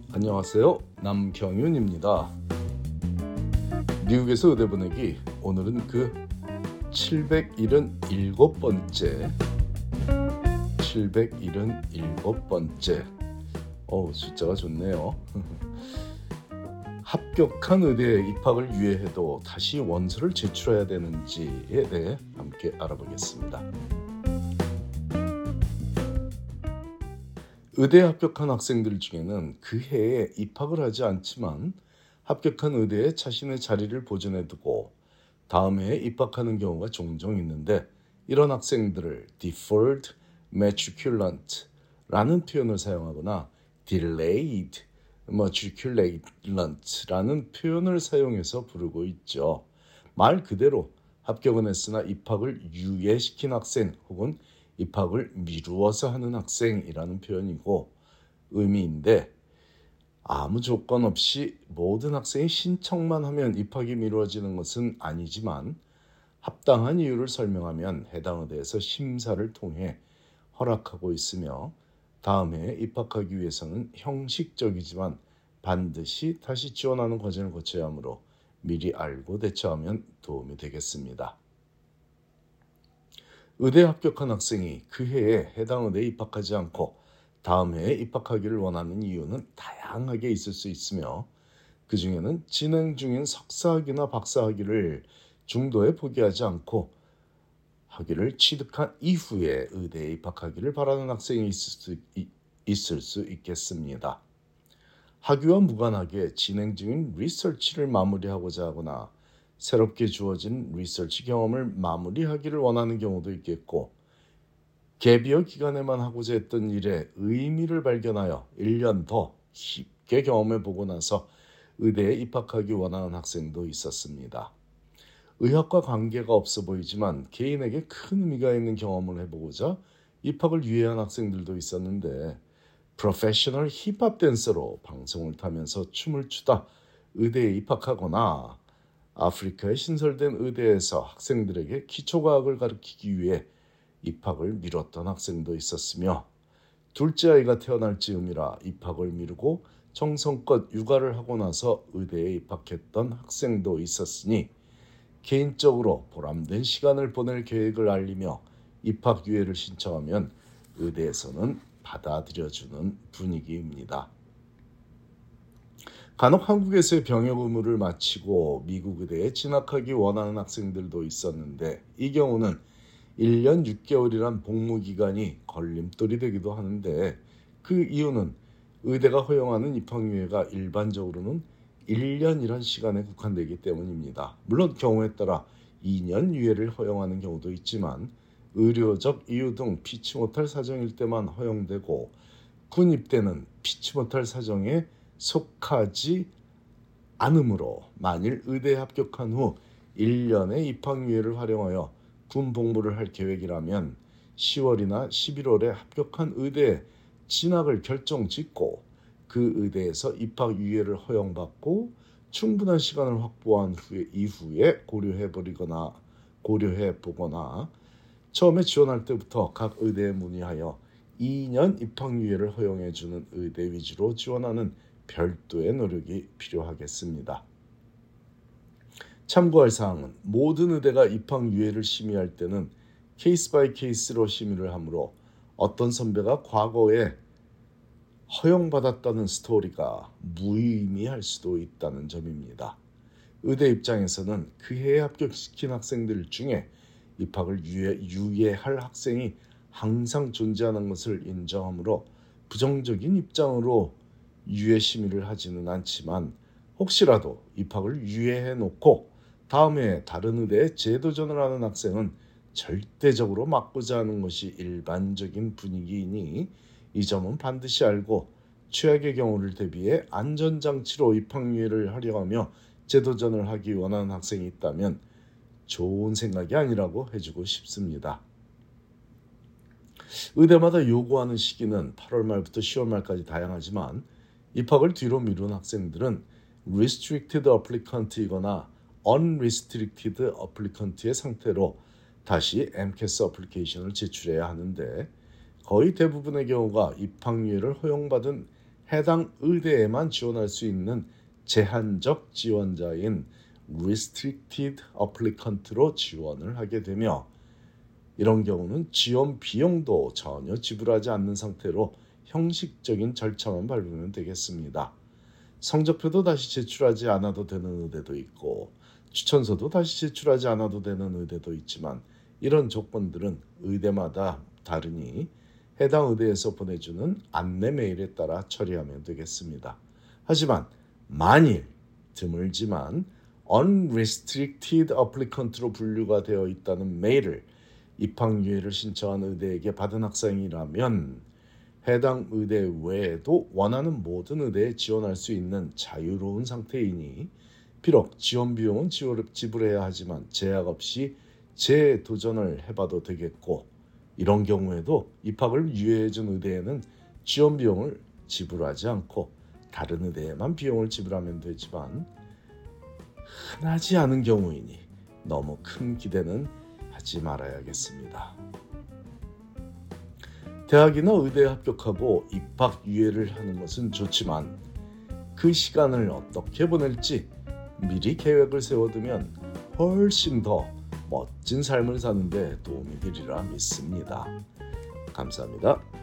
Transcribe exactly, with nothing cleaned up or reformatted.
안녕하세요. 남경윤입니다. 미국에서 의대 보내기, 오늘은 그 칠백칠십칠 번째 칠백칠십칠 번째 어우, 숫자가 좋네요. 합격한 의대에 입학을 유예해도 다시 원서를 제출해야 되는지에 대해 함께 알아보겠습니다. 의대에 합격한 학생들 중에는 그 해에 입학을 하지 않지만 합격한 의대에 자신의 자리를 보존해두고 다음 해에 입학하는 경우가 종종 있는데, 이런 학생들을 deferred matriculant라는 표현을 사용하거나 delayed matriculant라는 표현을 사용해서 부르고 있죠. 말 그대로 합격은 했으나 입학을 유예시킨 학생 혹은 입학을 미루어서 하는 학생이라는 표현이고 의미인데, 아무 조건 없이 모든 학생이 신청만 하면 입학이 미루어지는 것은 아니지만 합당한 이유를 설명하면 해당 의대에서 심사를 통해 허락하고 있으며, 다음 해에 입학하기 위해서는 형식적이지만 반드시 다시 지원하는 과정을 거쳐야 하므로 미리 알고 대처하면 도움이 되겠습니다. 의대에 합격한 학생이 그 해에 해당 의대에 입학하지 않고 다음 해에 입학하기를 원하는 이유는 다양하게 있을 수 있으며, 그 중에는 진행 중인 석사학위나 박사학위를 중도에 포기하지 않고 학위를 취득한 이후에 의대에 입학하기를 바라는 학생이 있을 수, 있을 수 있겠습니다. 학위와 무관하게 진행 중인 리서치를 마무리하고자 하거나 새롭게 주어진 리서치 경험을 마무리하기를 원하는 경우도 있겠고, 갭이어 기간에만 하고자 했던 일에 의미를 발견하여 일 년 더 깊게 경험해보고 나서 의대에 입학하기 원하는 학생도 있었습니다. 의학과 관계가 없어 보이지만 개인에게 큰 의미가 있는 경험을 해보고자 입학을 유예한 학생들도 있었는데, 프로페셔널 힙합 댄서로 방송을 타면서 춤을 추다 의대에 입학하거나 아프리카에 신설된 의대에서 학생들에게 기초과학을 가르치기 위해 입학을 미뤘던 학생도 있었으며, 둘째 아이가 태어날 즈음이라 입학을 미루고 정성껏 육아를 하고 나서 의대에 입학했던 학생도 있었으니, 개인적으로 보람된 시간을 보낼 계획을 알리며 입학 유예를 신청하면 의대에서는 받아들여주는 분위기입니다. 간혹 한국에서의 병역 의무를 마치고 미국 의대에 진학하기 원하는 학생들도 있었는데, 이 경우는 일 년 육 개월이란 복무기간이 걸림돌이 되기도 하는데, 그 이유는 의대가 허용하는 입학유예가 일반적으로는 일 년이란 시간에 국한되기 때문입니다. 물론 경우에 따라 이 년 유예를 허용하는 경우도 있지만 의료적 이유 등 피치 못할 사정일 때만 허용되고, 군 입대는 피치 못할 사정에 속하지 않으므로 만일 의대에 합격한 후 일 년의 입학유예를 활용하여 군 복무를 할 계획이라면 시월이나 십일월에 합격한 의대에 진학을 결정짓고 그 의대에서 입학유예를 허용받고 충분한 시간을 확보한 후에 이후에 고려해버리거나 고려해보거나 처음에 지원할 때부터 각 의대에 문의하여 이 년 입학유예를 허용해주는 의대 위주로 지원하는 별도의 노력이 필요하겠습니다. 참고할 사항은 모든 의대가 입학유예를 심의할 때는 케이스 바이 케이스로 심의를 하므로 어떤 선배가 과거에 허용받았다는 스토리가 무의미할 수도 있다는 점입니다. 의대 입장에서는 그 해에 합격시킨 학생들 중에 입학을 유예, 유예할 학생이 항상 존재하는 것을 인정하므로 부정적인 입장으로 유예 심의를 하지는 않지만, 혹시라도 입학을 유예해 놓고 다음 해에 다른 의대에 재도전을 하는 학생은 절대적으로 막고자 하는 것이 일반적인 분위기이니 이 점은 반드시 알고 최악의 경우를 대비해 안전장치로 입학유예를 하려하며 재도전을 하기 원하는 학생이 있다면 좋은 생각이 아니라고 해주고 싶습니다. 의대마다 요구하는 시기는 팔월 말부터 시월 말까지 다양하지만, 입학을 뒤로 미룬 학생들은 restricted applicant이거나 unrestricted applicant의 상태로 다시 엠캐스 어플리케이션을 제출해야 하는데, 거의 대부분의 경우가 입학유예를 허용받은 해당 의대에만 지원할 수 있는 제한적 지원자인 Restricted Applicant로 지원을 하게 되며, 이런 경우는 지원 비용도 전혀 지불하지 않는 상태로 형식적인 절차만 밟으면 되겠습니다. 성적표도 다시 제출하지 않아도 되는 의대도 있고 추천서도 다시 제출하지 않아도 되는 의대도 있지만, 이런 조건들은 의대마다 다르니 해당 의대에서 보내주는 안내 메일에 따라 처리하면 되겠습니다. 하지만 만일 드물지만 Unrestricted Applicant로 분류가 되어 있다는 메일을 입학유예를 신청한 의대에게 받은 학생이라면 해당 의대 외에도 원하는 모든 의대에 지원할 수 있는 자유로운 상태이니, 비록 지원 비용은 지불해야 하지만 제약 없이 재도전을 해봐도 되겠고, 이런 경우에도 입학을 유예해준 의대에는 지원 비용을 지불하지 않고 다른 의대에만 비용을 지불하면 되지만, 흔하지 않은 경우이니 너무 큰 기대는 하지 말아야겠습니다. 대학이나 의대에 합격하고 입학 유예를 하는 것은 좋지만 그 시간을 어떻게 보낼지 미리 계획을 세워두면 훨씬 더 멋진 삶을 사는 데 도움이 되리라 믿습니다. 감사합니다.